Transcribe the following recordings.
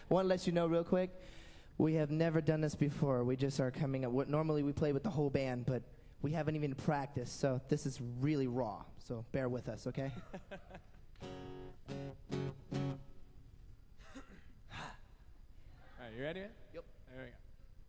Want to let you know real quick, we have never done this before. We just are coming up. Normally we play with the whole band, but we haven't even practiced, so this is really raw. So bear with us, okay? All right, you ready? Yep. There we go.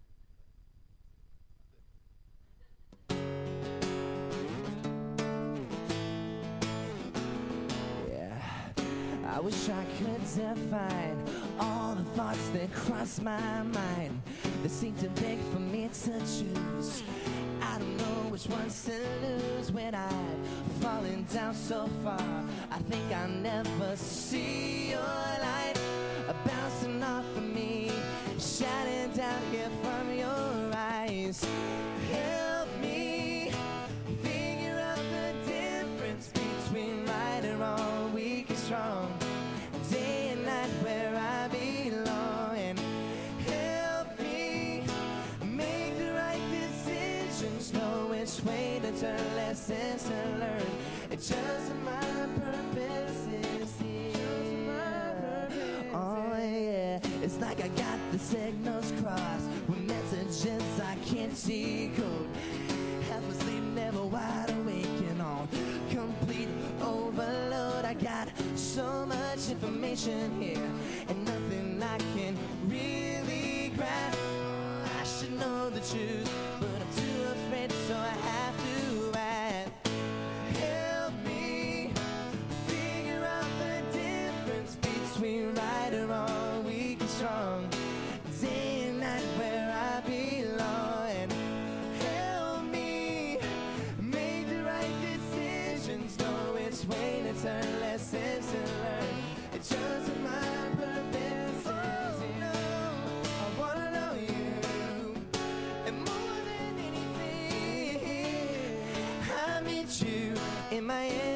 I wish I could define all the thoughts that cross my mind. They seem to beg for me to choose. I don't know which ones to lose when I've fallen down so far. I think I'll never see your light bouncing off of me, shining down here from your eyes. Help me figure out the difference between right and wrong, weak and strong, day and night where I belong. And help me make the right decisions, know which way to turn, lessons to learn. It's just my purpose is here. Oh yeah, it's like I got the signals crossed with messages I can't decode. Half asleep, never wide awake, and on complete overload. I got so much information here and nothing I can really grasp. I should know the truth, but I'm too afraid, so I have to ask. Help me figure out the difference between right and wrong, weak and strong, day and night where I belong. And help me make the right decisions, know which way to turn, lessons to learn. It's just my purpose. Oh no, I wanna know you, and more than anything, I meet you in my